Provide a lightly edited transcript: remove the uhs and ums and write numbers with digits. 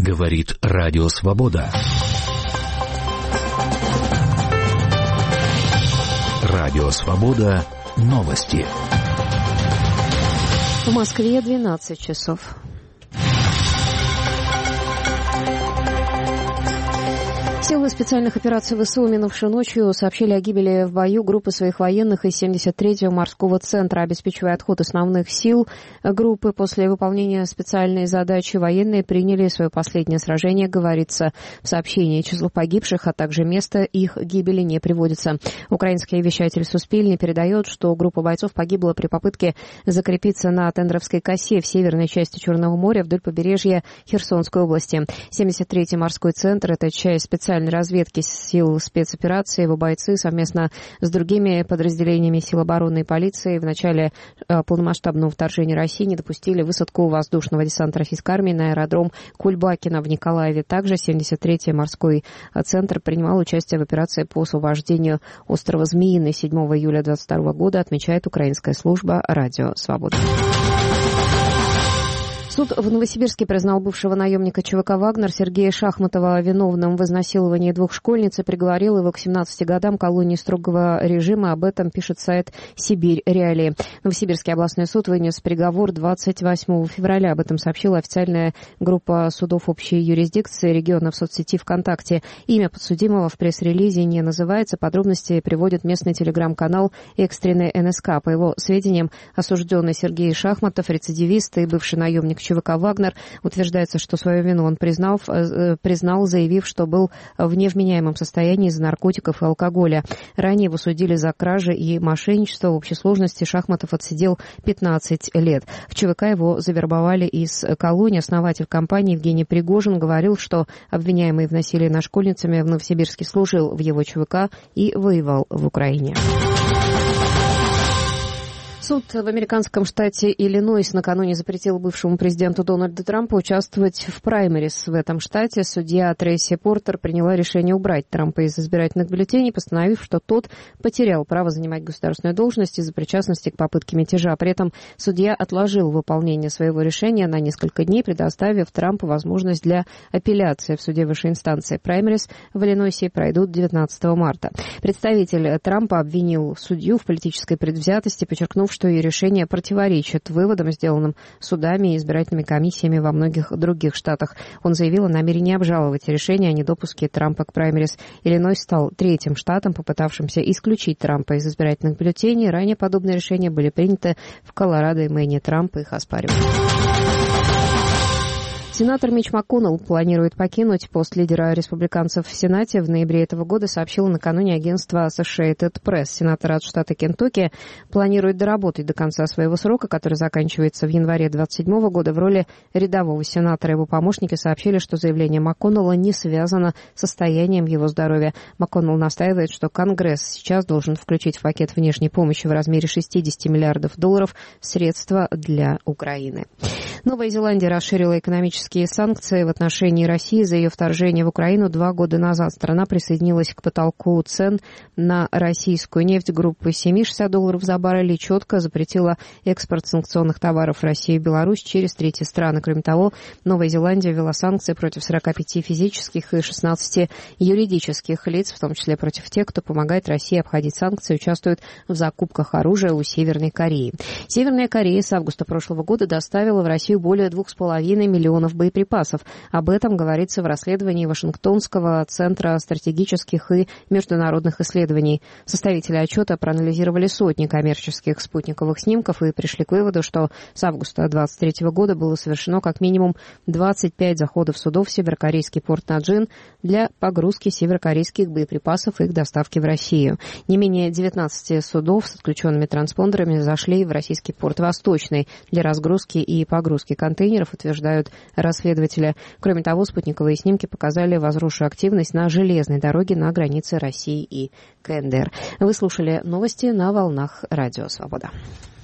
Говорит Радио Свобода. Радио Свобода. Новости. В Москве 12 часов. Силы специальных операций ВСУ минувшей ночью сообщили о гибели в бою группы своих военных из 73-го морского центра. Обеспечивая отход основных сил группы после выполнения специальной задачи, военные приняли свое последнее сражение, говорится в сообщении. Число погибших, а также место их гибели не приводится. Украинский вещатель Суспильни передает, что группа бойцов погибла при попытке закрепиться на Тендровской косе в северной части Черного моря вдоль побережья Херсонской области. 73-й морской центр – это часть специальной разведки сил спецоперации. Его бойцы совместно с другими подразделениями сил обороны и полиции в начале полномасштабного вторжения России не допустили высадку воздушного десанта российской армии на аэродром Кульбакино в Николаеве. Также 73-й морской центр принимал участие в операции по освобождению острова Змеиный 7 июля 2022 года, отмечает украинская служба «Радио Свобода». Суд в Новосибирске признал бывшего наемника ЧВК «Вагнер» Сергея Шахматова виновным в изнасиловании двух школьниц и приговорил его к 17 годам колонии строгого режима. Об этом пишет сайт «Сибирь Реалии». Новосибирский областной суд вынес приговор 28 февраля. Об этом сообщила официальная группа судов общей юрисдикции региона в соцсети ВКонтакте. Имя подсудимого в пресс-релизе не называется. Подробности приводит местный телеграм-канал «Экстренный НСК». По его сведениям, осужденный Сергей Шахматов, рецидивист и бывший наемник ЧВК «Вагнер», утверждается, что свою вину он признал, заявив, что был в невменяемом состоянии из-за наркотиков и алкоголя. Ранее его судили за кражи и мошенничество. В общей сложности Шахматов отсидел 15 лет. В ЧВК его завербовали из колонии. Основатель компании Евгений Пригожин говорил, что обвиняемый в насилии над школьницами в Новосибирске служил в его ЧВК и воевал в Украине. Суд в американском штате Иллинойс накануне запретил бывшему президенту Дональду Трампу участвовать в праймерис в этом штате. Судья Трейси Портер приняла решение убрать Трампа из избирательных бюллетеней, постановив, что тот потерял право занимать государственную должность из-за причастности к попытке мятежа. При этом судья отложил выполнение своего решения на несколько дней, предоставив Трампу возможность для апелляции в суде высшей инстанции. Праймерис в Иллинойсе пройдут 19 марта. Представитель Трампа обвинил судью в политической предвзятости, подчеркнув, что ее решение противоречит выводам, сделанным судами и избирательными комиссиями во многих других штатах. Он заявил о намерении обжаловать решение о недопуске Трампа к праймерис. Иллинойс стал третьим штатом, попытавшимся исключить Трампа из избирательных бюллетеней. Ранее подобные решения были приняты в Колорадо и Мэйне. Трамп их оспаривает. Сенатор Митч МакКоннелл планирует покинуть пост лидера республиканцев в Сенате. В ноябре этого года сообщило накануне агентство Associated Press. Сенатор от штата Кентукки планирует доработать до конца своего срока, который заканчивается в январе 2027 года, в роли рядового сенатора. Его помощники сообщили, что заявление МакКоннелла не связано с состоянием его здоровья. МакКоннелл настаивает, что Конгресс сейчас должен включить в пакет внешней помощи в размере $60 миллиардов средства для Украины. Новая Зеландия расширила экономические санкции в отношении России за ее вторжение в Украину 2 года назад. Страна присоединилась к потолку цен на российскую нефть группы $60 за баррель и четко запретила экспорт санкционных товаров в Россию и Беларусь через третьи страны. Кроме того, Новая Зеландия ввела санкции против 45 физических и 16 юридических лиц, в том числе против тех, кто помогает России обходить санкции и участвует в закупках оружия у Северной Кореи. Северная Корея с августа прошлого года доставила в Россию более 2,5 миллионов боеприпасов. Об этом говорится в расследовании Вашингтонского центра стратегических и международных исследований. Составители отчета проанализировали сотни коммерческих спутниковых снимков и пришли к выводу, что с августа 2023 года было совершено как минимум 25 заходов судов в северокорейский порт Наджин для погрузки северокорейских боеприпасов и их доставки в Россию. Не менее 19 судов с отключенными транспондерами зашли в российский порт Восточный для разгрузки и погрузки контейнеров, утверждают расследователи. Кроме того, спутниковые снимки показали возросшую активность на железной дороге на границе России и КНДР. Вы слушали новости на волнах Радио Свобода.